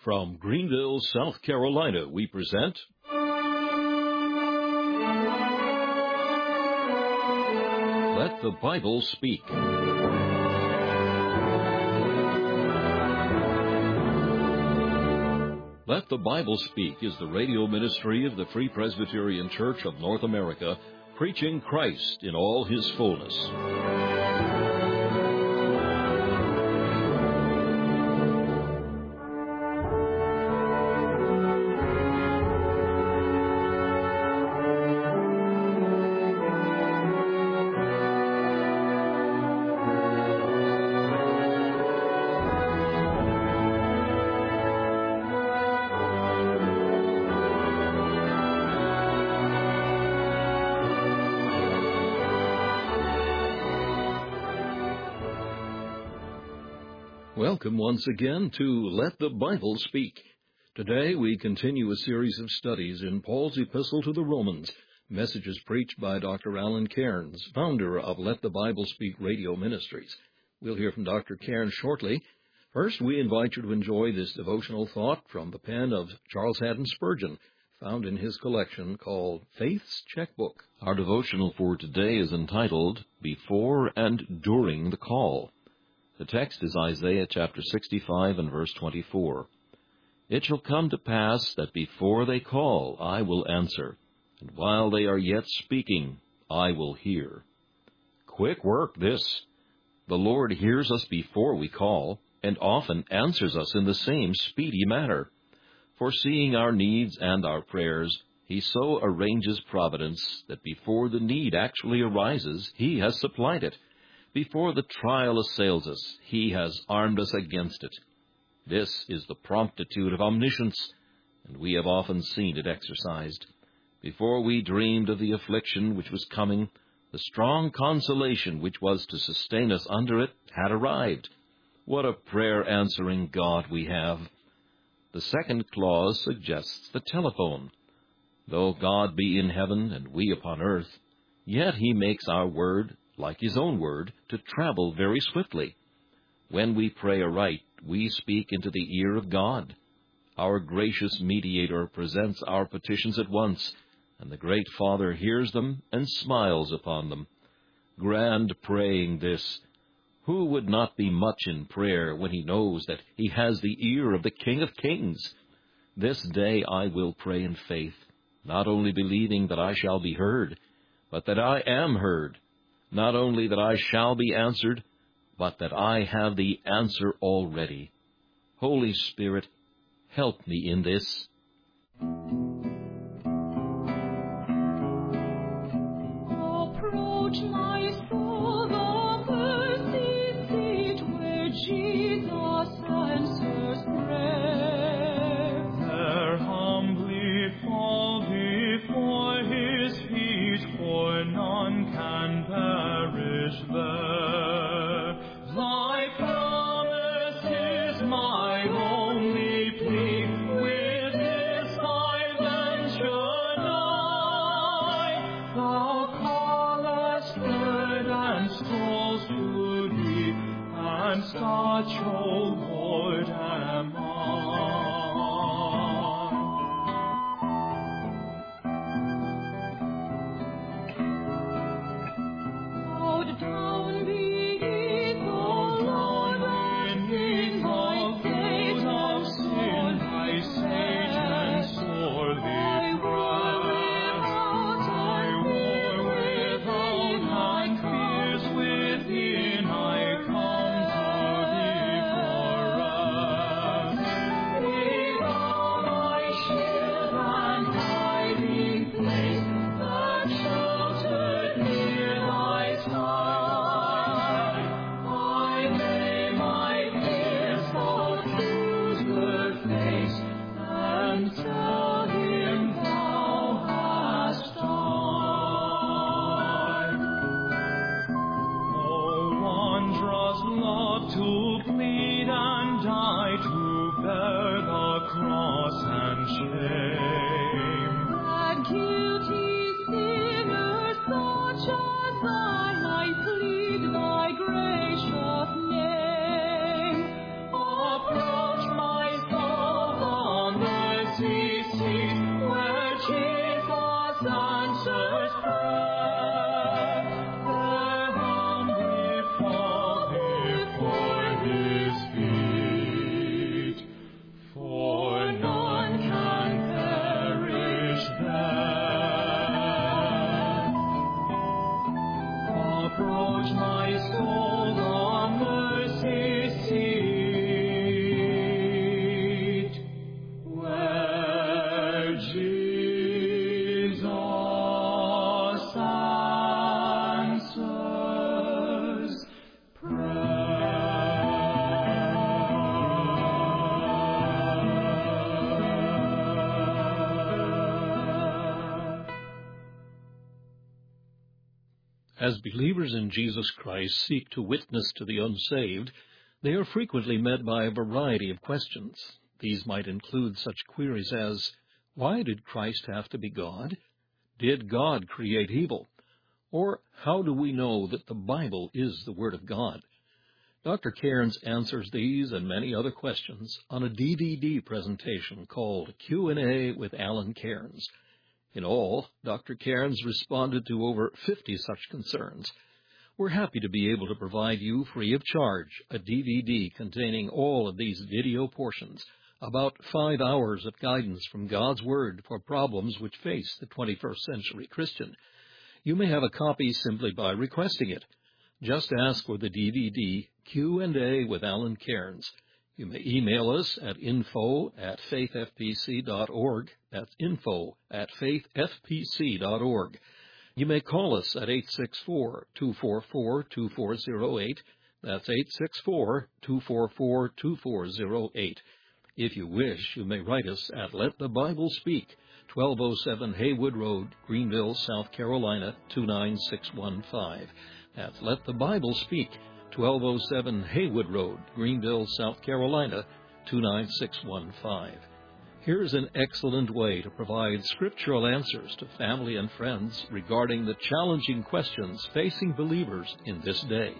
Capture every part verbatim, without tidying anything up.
From Greenville, South Carolina, we present Let the Bible Speak. Let the Bible Speak is the radio ministry of the Free Presbyterian Church of North America, preaching Christ in all His fullness. Welcome once again to Let the Bible Speak. Today we continue a series of studies in Paul's Epistle to the Romans, messages preached by Doctor Alan Cairns, founder of Let the Bible Speak Radio Ministries. We'll hear from Doctor Cairns shortly. First, we invite you to enjoy this devotional thought from the pen of Charles Haddon Spurgeon, found in his collection called Faith's Checkbook. Our devotional for today is entitled, Before and During the Call. The text is Isaiah chapter sixty-five and verse twenty-four. It shall come to pass that before they call, I will answer, and while they are yet speaking, I will hear. Quick work this. The Lord hears us before we call, and often answers us in the same speedy manner. Foreseeing our needs and our prayers, He so arranges providence that before the need actually arises, He has supplied it. Before the trial assails us, He has armed us against it. This is the promptitude of omniscience, and we have often seen it exercised. Before we dreamed of the affliction which was coming, the strong consolation which was to sustain us under it had arrived. What a prayer-answering God we have! The second clause suggests the telephone. Though God be in heaven and we upon earth, yet He makes our word, like His own word, to travel very swiftly. When we pray aright, we speak into the ear of God. Our gracious mediator presents our petitions at once, and the great Father hears them and smiles upon them. Grand praying this! Who would not be much in prayer when he knows that he has the ear of the King of Kings? This day I will pray in faith, not only believing that I shall be heard, but that I am heard. Not only that I shall be answered, but that I have the answer already. Holy Spirit, help me in this. Approach my soul, the mercy seat where Jesus answers prayer. There humbly fall before His feet, for none can perish there. Thy promise is my only plea, with this I As believers in Jesus Christ seek to witness to the unsaved, they are frequently met by a variety of questions. These might include such queries as, why did Christ have to be God? Did God create evil? Or how do we know that the Bible is the Word of God? Doctor Cairns answers these and many other questions on a D V D presentation called Q and A with Alan Cairns. In all, Doctor Cairns responded to over fifty such concerns. We're happy to be able to provide you free of charge a D V D containing all of these video portions, about five hours of guidance from God's Word for problems which face the twenty-first century Christian. You may have a copy simply by requesting it. Just ask for the D V D Q and A with Alan Cairns. You may email us at info at faith f p c dot org. That's info at faith f p c dot org. You may call us at eight six four, two four four, two four zero eight. That's eight six four, two four four, two four zero eight. If you wish, you may write us at Let the Bible Speak, twelve oh seven Haywood Road, Greenville, South Carolina, two nine six one five. That's Let the Bible Speak, twelve oh seven Haywood Road, Greenville, South Carolina, two nine six one five. Here's an excellent way to provide scriptural answers to family and friends regarding the challenging questions facing believers in this day.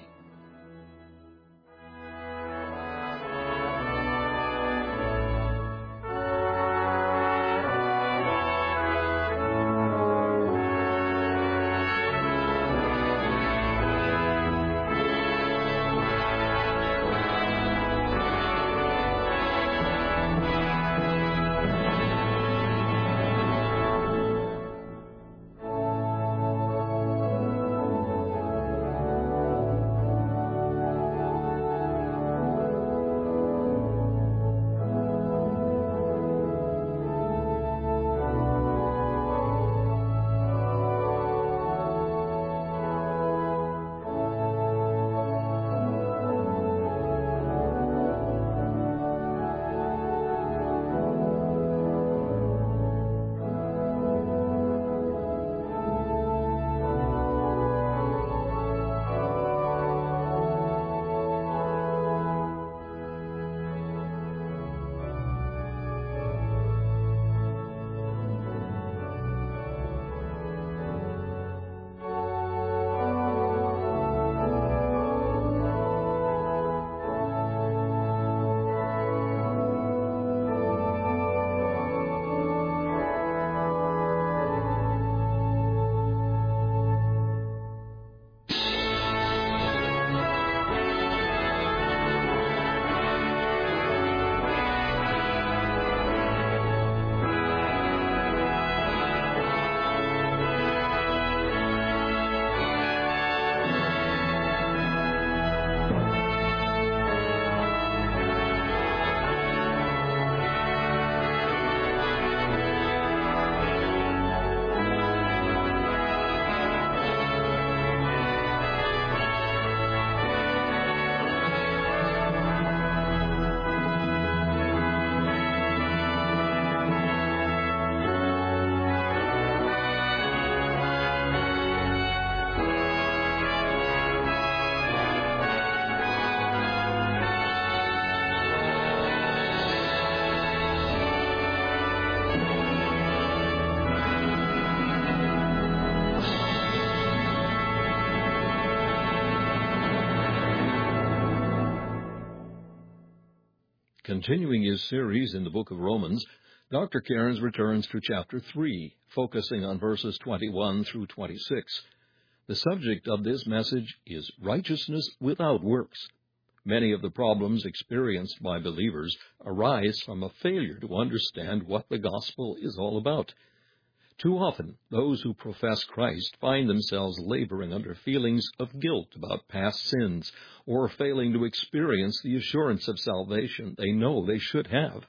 Continuing his series in the book of Romans, Doctor Cairns returns to chapter three, focusing on verses twenty-one through twenty-six. The subject of this message is righteousness without works. Many of the problems experienced by believers arise from a failure to understand what the gospel is all about. Too often, those who profess Christ find themselves laboring under feelings of guilt about past sins or failing to experience the assurance of salvation they know they should have.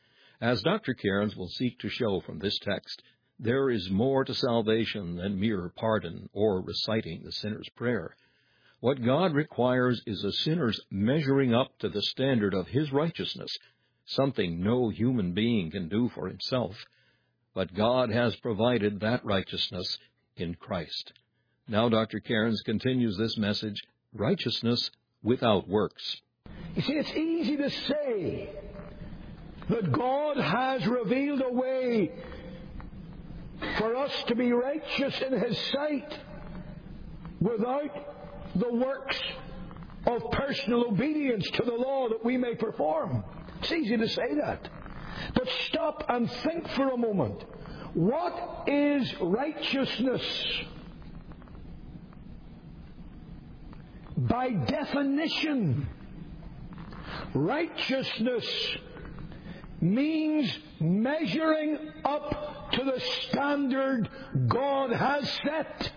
As Doctor Cairns will seek to show from this text, there is more to salvation than mere pardon or reciting the sinner's prayer. What God requires is a sinner's measuring up to the standard of his righteousness, something no human being can do for himself. But God has provided that righteousness in Christ. Now Doctor Cairns continues this message, Righteousness Without Works. You see, it's easy to say that God has revealed a way for us to be righteous in His sight without the works of personal obedience to the law that we may perform. It's easy to say that. But stop and think for a moment. What is righteousness? By definition, righteousness means measuring up to the standard God has set.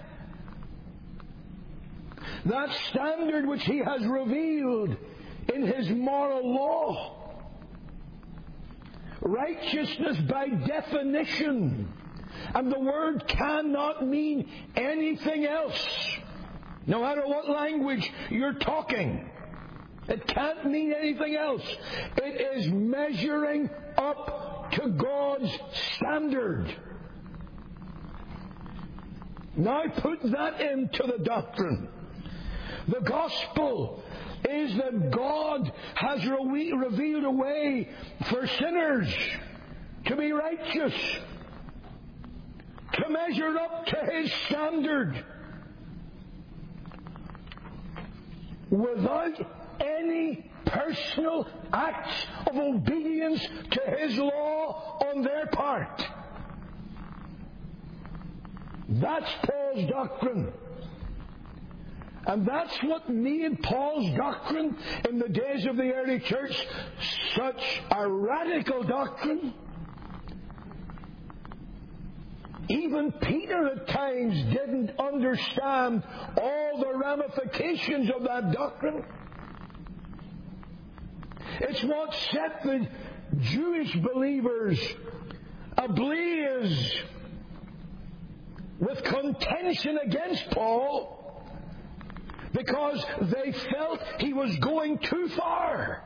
That standard which He has revealed in His moral law. Righteousness by definition. And the word cannot mean anything else. No matter what language you're talking. It can't mean anything else. It is measuring up to God's standard. Now put that into the doctrine. The gospel is that God has re- revealed a way for sinners to be righteous, to measure up to His standard, without any personal acts of obedience to His law on their part. That's Paul's doctrine. And that's what made Paul's doctrine in the days of the early church such a radical doctrine. Even Peter at times didn't understand all the ramifications of that doctrine. It's what set the Jewish believers ablaze with contention against Paul, because they felt he was going too far.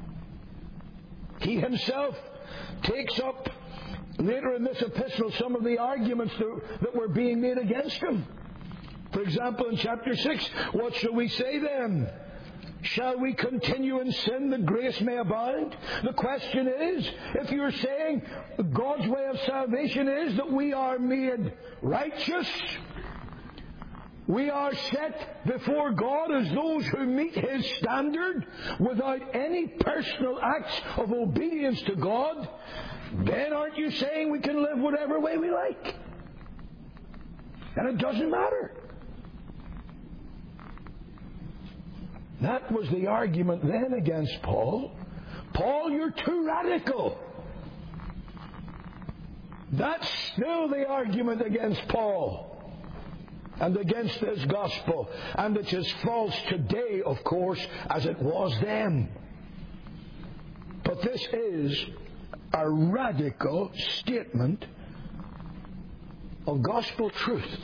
He himself takes up later in this epistle some of the arguments that, that were being made against him. For example, in chapter six, what shall we say then? Shall we continue in sin that grace may abound? The question is, if you're saying God's way of salvation is that we are made righteous, we are set before God as those who meet His standard without any personal acts of obedience to God, then aren't you saying we can live whatever way we like? And it doesn't matter. That was the argument then against Paul. Paul, you're too radical. That's still the argument against Paul and against this gospel. And it's as false today, of course, as it was then. But this is a radical statement of gospel truth.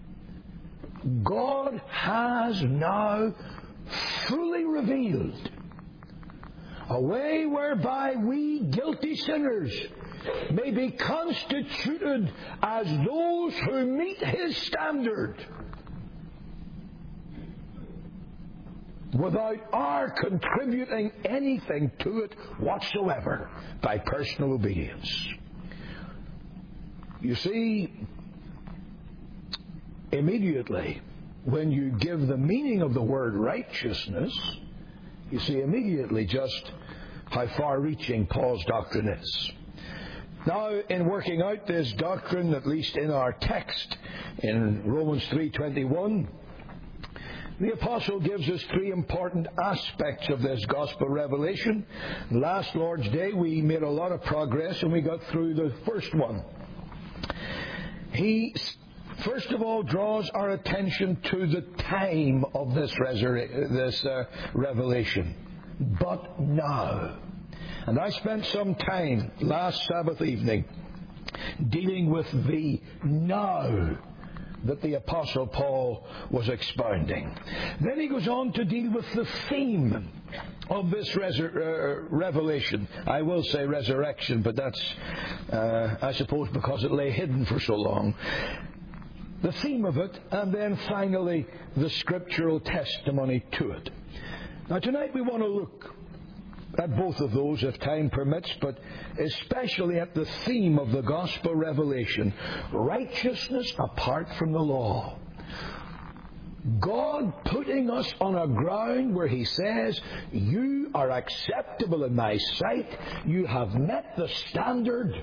God has now fully revealed a way whereby we guilty sinners may be constituted as those who meet His standard without our contributing anything to it whatsoever by personal obedience. You see, immediately when you give the meaning of the word righteousness, you see immediately just how far-reaching Paul's doctrine is. Now, in working out this doctrine, at least in our text, in Romans three twenty-one, the Apostle gives us three important aspects of this gospel revelation. Last Lord's Day, we made a lot of progress and we got through the first one. He first of all draws our attention to the time of this, resur- this uh, revelation. But now. And I spent some time last Sabbath evening dealing with the now that the Apostle Paul was expounding. Then he goes on to deal with the theme of this resur- uh, revelation. I will say resurrection, but that's, uh, I suppose, because it lay hidden for so long. the theme of it, and then finally the scriptural testimony to it. Now tonight we want to look at both of those if time permits, but especially at the theme of the gospel revelation, righteousness apart from the law. God putting us on a ground where He says, you are acceptable in my sight, you have met the standard,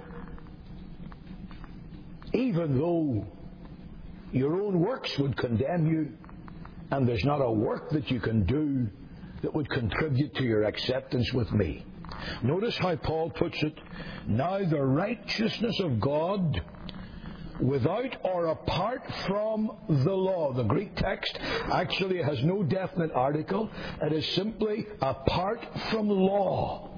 even though your own works would condemn you, and there's not a work that you can do that would contribute to your acceptance with me. Notice how Paul puts it, now the righteousness of God without or apart from the law. The Greek text actually has no definite article. It is simply apart from law.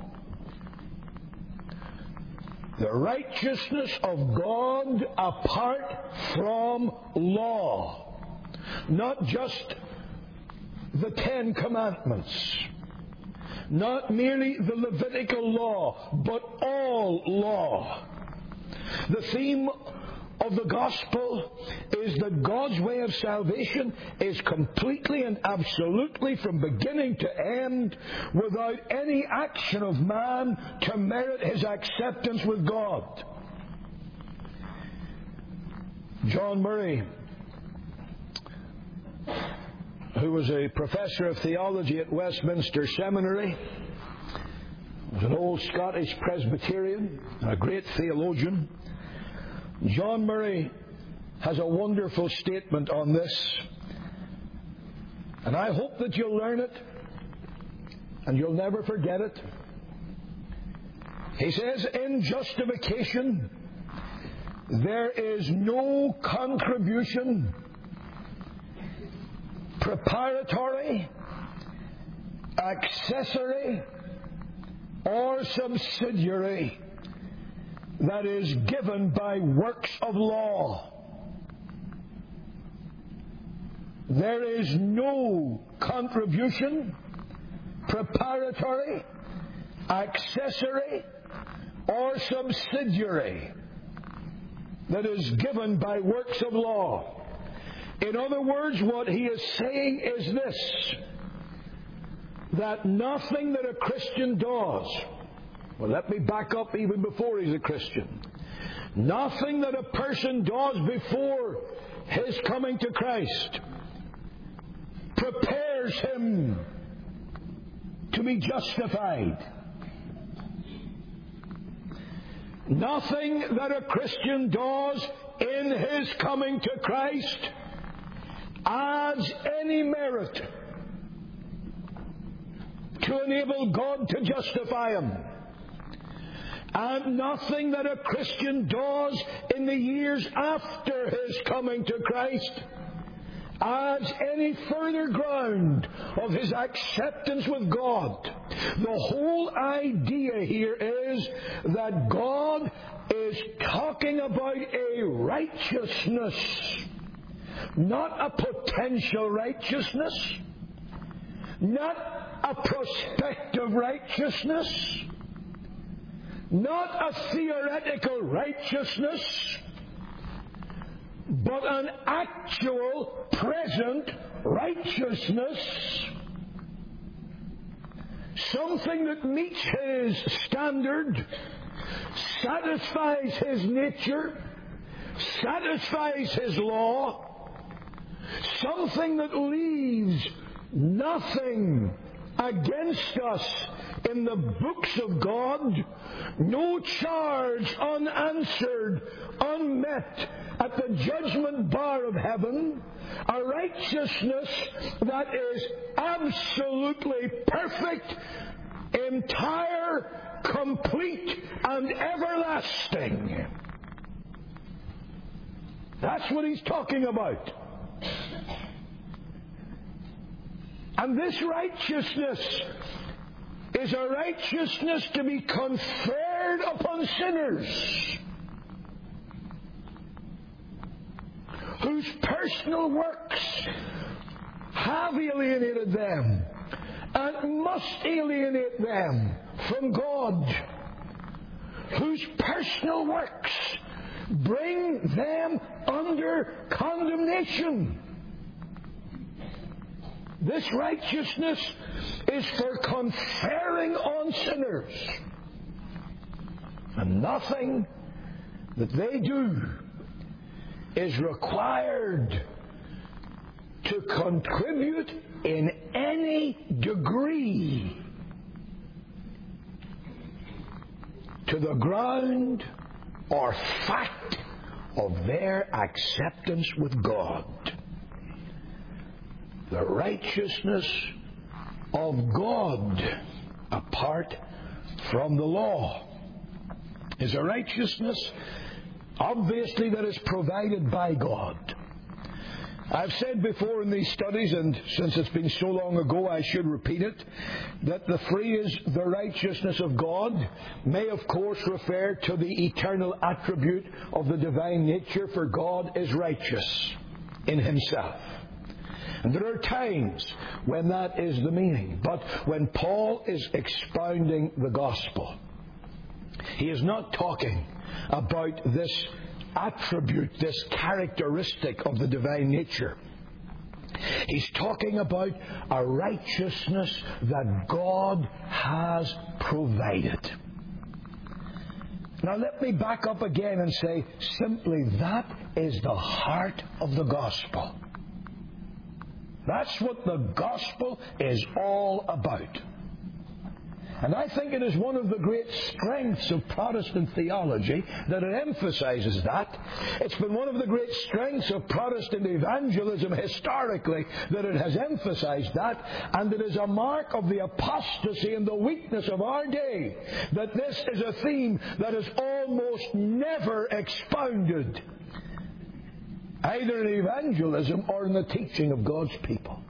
The righteousness of God apart from law. Not just the Ten Commandments. Not merely the Levitical law, but all law. The theme of the gospel is that God's way of salvation is completely and absolutely from beginning to end without any action of man to merit his acceptance with God. John Murray, who was a professor of theology at Westminster Seminary, was an old Scottish Presbyterian, a great theologian. John Murray has a wonderful statement on this, and I hope that you'll learn it and you'll never forget it. He says, in justification there is no contribution preparatory, accessory, or subsidiary that is given by works of law. There is no contribution, preparatory, accessory, or subsidiary that is given by works of law. In other words, what he is saying is this, that nothing that a Christian does, well, let me back up even before he's a Christian. Nothing that a person does before his coming to Christ prepares him to be justified. Nothing that a Christian does in his coming to Christ adds any merit to enable God to justify him. And nothing that a Christian does in the years after his coming to Christ adds any further ground of his acceptance with God. The whole idea here is that God is talking about a righteousness, not a potential righteousness, not a prospective righteousness, not a theoretical righteousness, but an actual, present righteousness. Something that meets his standard, satisfies his nature, satisfies his law. Something that leaves nothing against us in the books of God, no charge unanswered, unmet at the judgment bar of heaven, a righteousness that is absolutely perfect, entire, complete, and everlasting. That's what he's talking about. And this righteousness is a righteousness to be conferred upon sinners whose personal works have alienated them and must alienate them from God, whose personal works bring them under condemnation. This righteousness is for conferring on sinners. And nothing that they do is required to contribute in any degree to the ground or fact of their acceptance with God. The righteousness of God apart from the law is a righteousness, obviously, that is provided by God. I've said before in these studies, and since it's been so long ago I should repeat it, that the phrase, the righteousness of God, may of course refer to the eternal attribute of the divine nature, for God is righteous in Himself. And there are times when that is the meaning. But when Paul is expounding the gospel, he is not talking about this attribute, this characteristic of the divine nature. He's talking about a righteousness that God has provided. Now let me back up again and say simply that is the heart of the gospel. That's what the gospel is all about. And I think it is one of the great strengths of Protestant theology that it emphasizes that. It's been one of the great strengths of Protestant evangelism historically that it has emphasized that. And it is a mark of the apostasy and the weakness of our day that this is a theme that is almost never expounded, either in evangelism or in the teaching of God's people.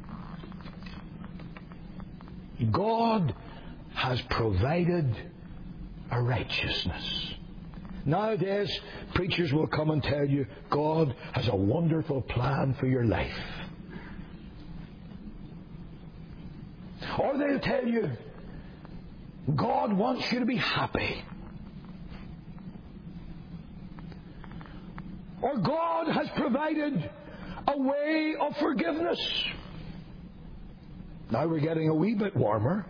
God has provided a righteousness. Nowadays, preachers will come and tell you, God has a wonderful plan for your life. Or they'll tell you, God wants you to be happy. Or God has provided a way of forgiveness. Now we're getting a wee bit warmer,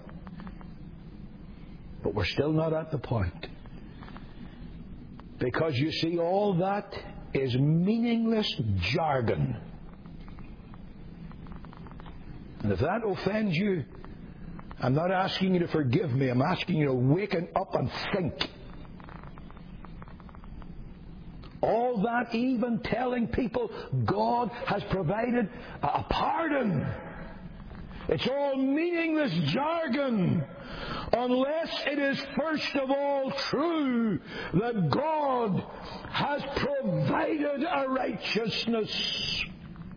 but we're still not at the point. Because you see, all that is meaningless jargon. And if that offends you, I'm not asking you to forgive me. I'm asking you to waken up and think. All that, even telling people God has provided a pardon, it's all meaningless jargon unless it is first of all true that God has provided a righteousness.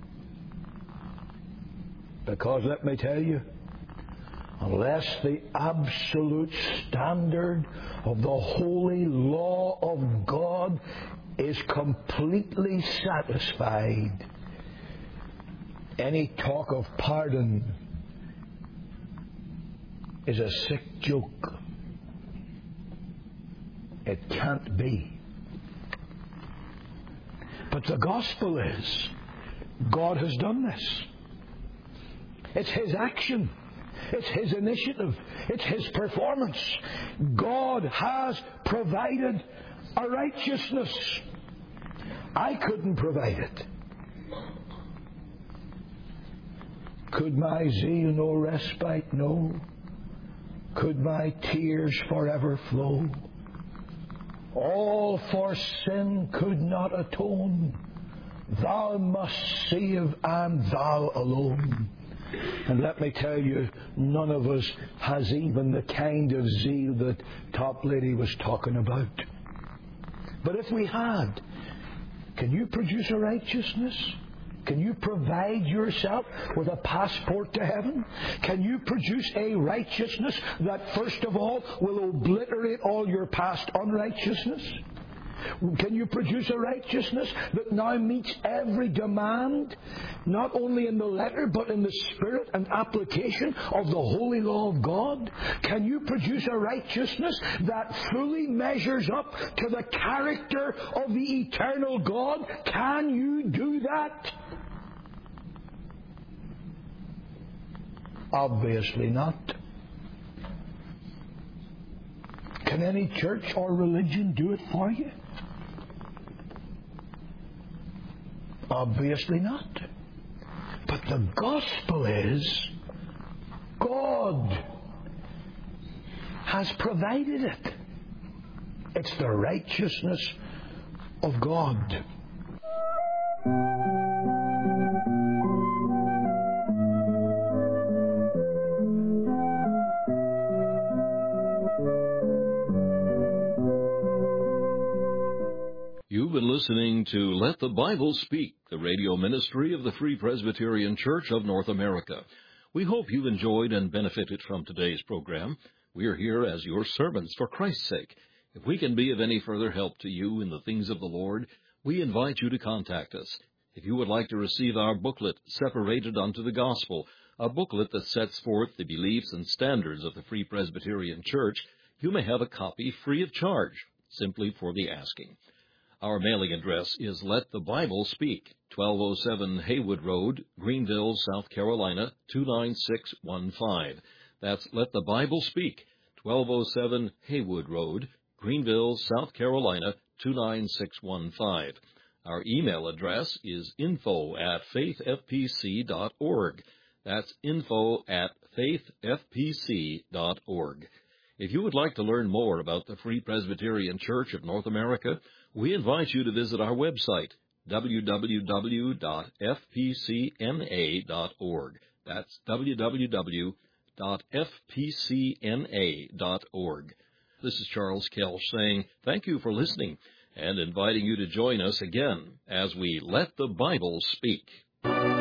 Because let me tell you, unless the absolute standard of the holy law of God is completely satisfied, any talk of pardon is a sick joke. It can't be. But the gospel is, God has done this. It's His action. It's His initiative. It's His performance. God has provided a righteousness. I couldn't provide it. Could my zeal no respite know? Could my tears forever flow? All for sin could not atone. Thou must save, and Thou alone. And let me tell you, none of us has even the kind of zeal that Top Lady was talking about. But if we had, can you produce a righteousness? Can you provide yourself with a passport to heaven? Can you produce a righteousness that first of all will obliterate all your past unrighteousness? Can you produce a righteousness that now meets every demand, not only in the letter, but in the spirit and application of the holy law of God? Can you produce a righteousness that fully measures up to the character of the eternal God? Can you do that? Obviously not. Can any church or religion do it for you? Obviously not. But the gospel is God has provided it. It's the righteousness of God. You've been listening to Let the Bible Speak, the radio ministry of the Free Presbyterian Church of North America. We hope you've enjoyed and benefited from today's program. We are here as your servants for Christ's sake. If we can be of any further help to you in the things of the Lord, we invite you to contact us. If you would like to receive our booklet, Separated unto the Gospel, a booklet that sets forth the beliefs and standards of the Free Presbyterian Church, you may have a copy free of charge, simply for the asking. Our mailing address is Let the Bible Speak, twelve oh seven Haywood Road, Greenville, South Carolina, two nine six one five. That's Let the Bible Speak, twelve oh seven Haywood Road, Greenville, South Carolina, two nine six one five. Our email address is info at faith f p c dot org. That's info at faith f p c dot org. If you would like to learn more about the Free Presbyterian Church of North America, we invite you to visit our website, w w w dot f p c n a dot org. That's w w w dot f p c n a dot org. This is Charles Kelch saying thank you for listening and inviting you to join us again as we Let the Bible Speak.